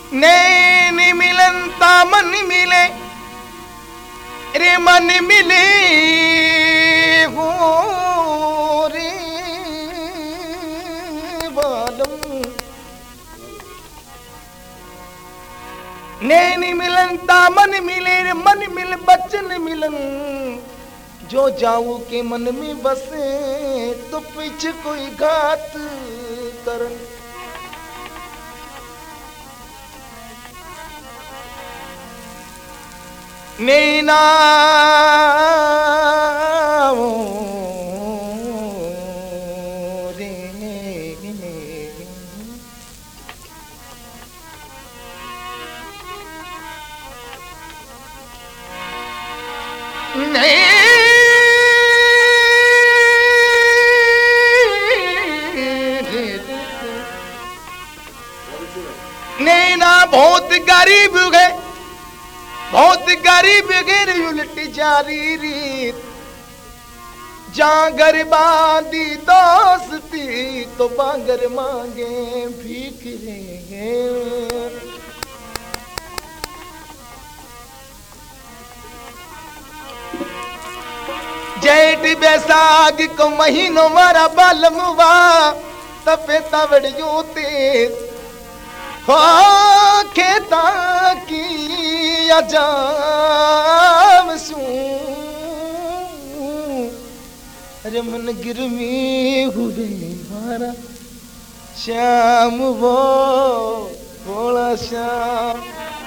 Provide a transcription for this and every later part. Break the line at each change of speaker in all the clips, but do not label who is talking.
नैन मिलन ता मन मिले रे मन मिले हो रे बालम। नैन मिलन ता मन मिले रे मन मिल बचन मिलन जो जाऊं के मन में बसे तो पीछे कोई घात करन। नैना रे नैना बहुत गरीब है, बहुत गरीब गिर उलट जारी रीत। जागर बांधी दोस्ती तो बांगर मांगे भीख रे। जेठ बैसाख को महीनों मारा बालमुआ तपे तवड़ियों तेज हो खेता की अजाम सू। अरे मन गिरमी हुए मारा श्याम वो भोला श्याम।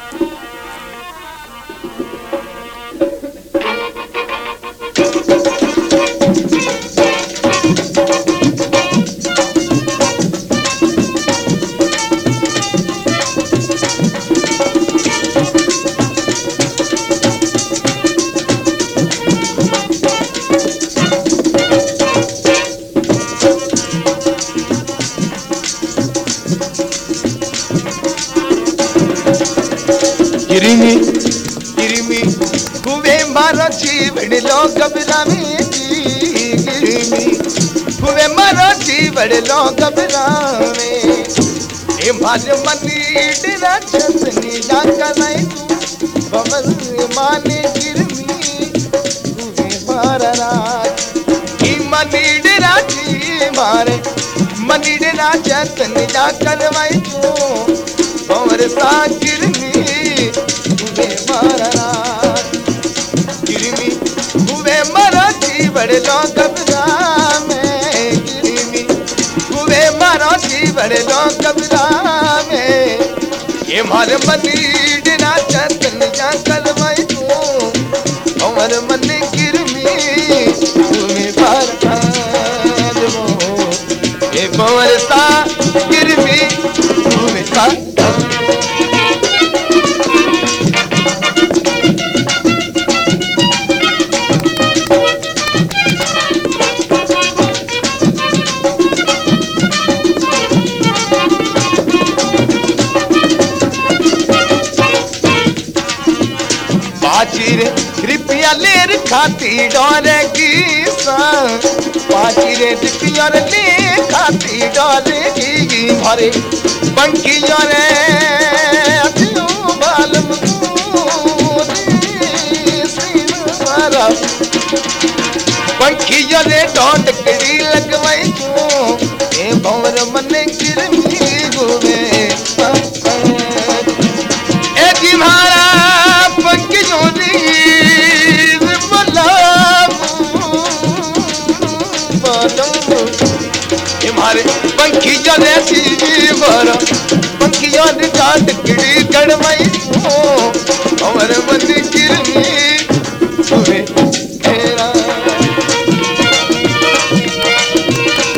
गिरिमी गिरिमी हुए मारो जीवन लो घबरावे गिरिमी हुए मारो जीवन लो घबरावे। ए मार मनीडरा चंदनी ना कलाई बमल माने गिरमी हुए मारा राज। ई मनीडरा जी मारे मनीडरा चंदनी ना करवाई तू और सा गिरमी हुए मारा राज। गिरमी हुए मारा जीवन लो घबरावे गिरमी हुए मारा जीवन लो घबरावे। ये मार मनीडरा चंदनिया करवाई तू और मन गिरमी हुए मारा ये मोर सा गिरमी हुए सा। रुपया लेर खाती डरेगी पाँची रुपया ले खाती डरेगी भरे पंखिया रे बालम पंखिया रे डोटकड़ी लगवाई ए भंवर मन गिरमी गुवे एक मारा पंखियों मारे पंखिया ने सी मारा पंखिया ने डांट गिड़ी गड़वाई और मन गिरमी हुए तेरा।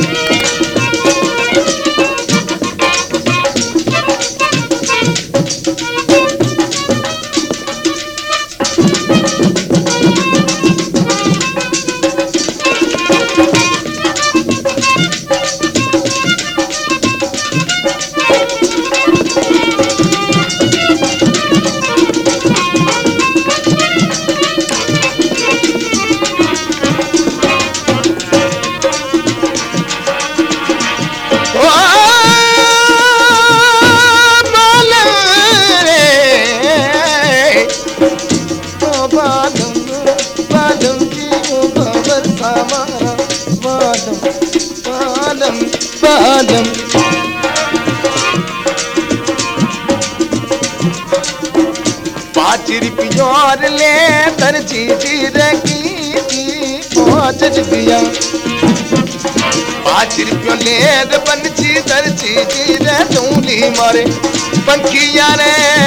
बालम। 5 रुपया और ले दर्जी जी रखी 5 रुपया। 5 रुपया ले बनची दर्जी जी रे चूली मारे पंखिया रे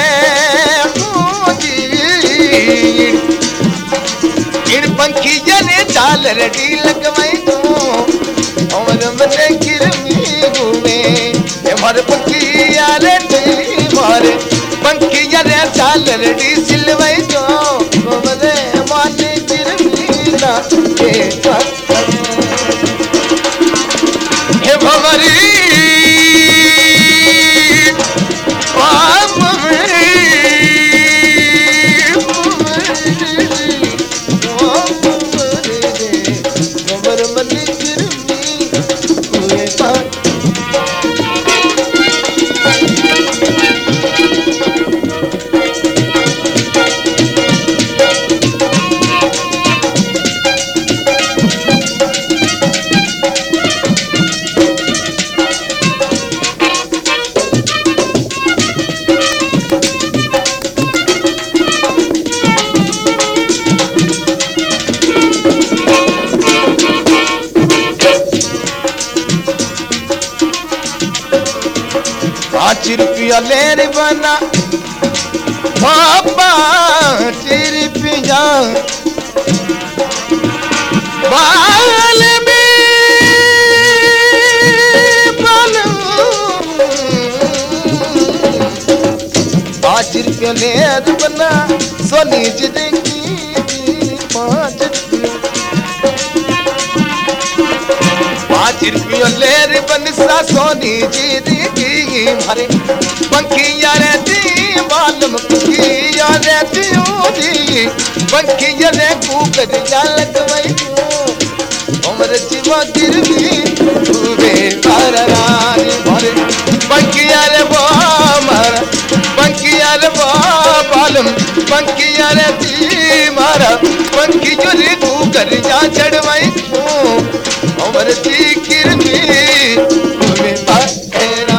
इन पंखिया ने चाल रडी लगवाई दो और मने गिरमी हुए हमारे पंखिया रे मारे पंखिया रे चाल रडी सिलवाई दो मने माने गिरमी ना हे भवरी रुपया ले रे बना पापा 5 रुपया बाल में बाल 5 रुपया ले रे बना सोनी जी देगी 5 रुपया ले रे बनसा सोनी जी देगी मारे पंखिया रहती बालम पंखिया रहती ओदी पंखिया रे कुकर जा लगवाई दो उम्र जीवा गिरवी तुवे बारानी मारे पंखिया रे मारा पंखिया रे बालम पंखिया रहती मारा पंखिया रे कुकर जा चढ़वाई दो उम्र जी गिरवी तुवे बारानी।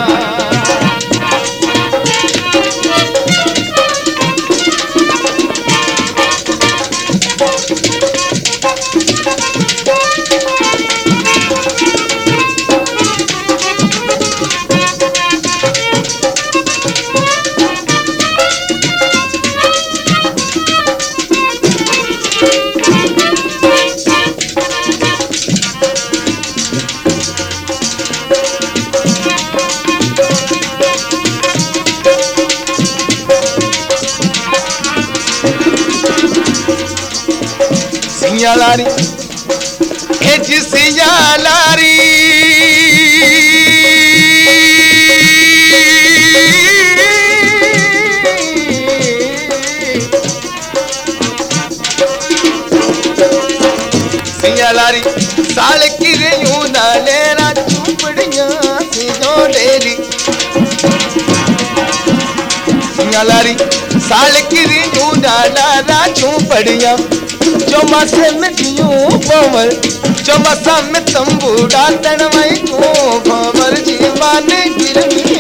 सियालारी हे जी सियालारी सियालारी साल की रेयू ना लेना चुपड़ियां से जो लेरी सियालारी साल की रेयू ना लाना चुपड़ियां चौमासे में क्यों पवर चौमासा में तंबूड़ा तनवाई को पवर जीवान गिरवी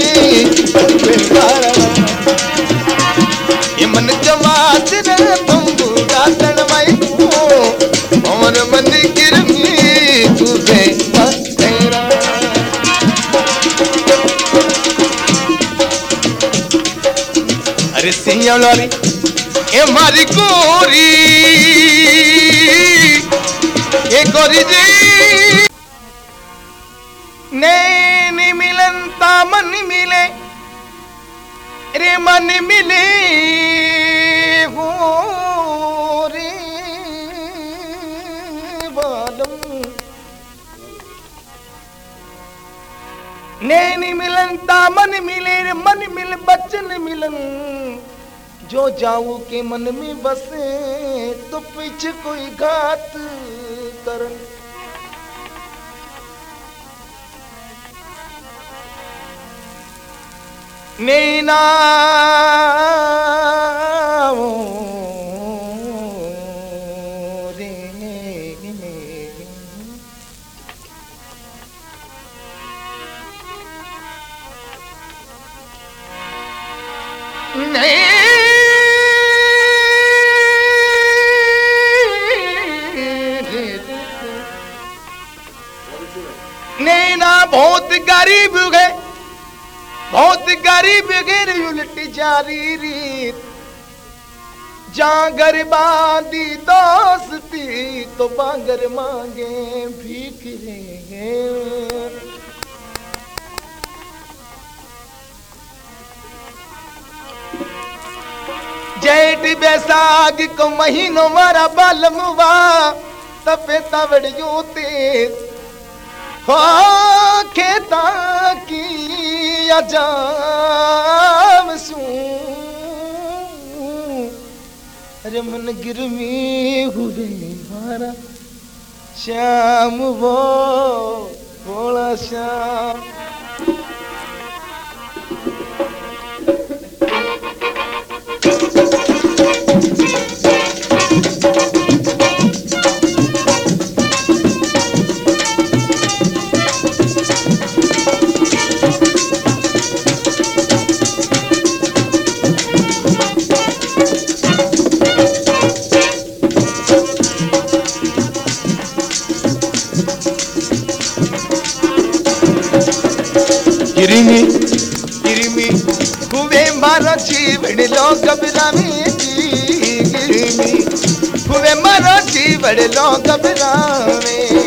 ये मन चौमास रे तंबूड़ा तनवाई को और मन गिरवी तुझे तेरा। अरे सियालारी ए मारी गोरी ए गोरी जी नैन मिलन तामन मिले रे मन मिले हो रे बालम नैन मिलन तामन मिले रे मन मिल बचन मिलन जो जाऊं के मन में बसे तो पीछे कोई घात करन नैना रे नहीं ना बहुत गरीब है, बहुत गरीब गिर उल्टी जारी रीत, जागर बांधी दोस्ती तो बांगर मांगे भीख रे। जेठ बैसाख को महीनों मारा बालमुआ तपे तवड़ियों तेज हो खेता की अजाम सू। अरे मन गिरमी हुए मारा श्याम वो भोला श्याम। गिरिमी गिरिमी हुए मारा जीवन लो घबरावे गिरिमी हुए मारा जीवन लो घबरावे।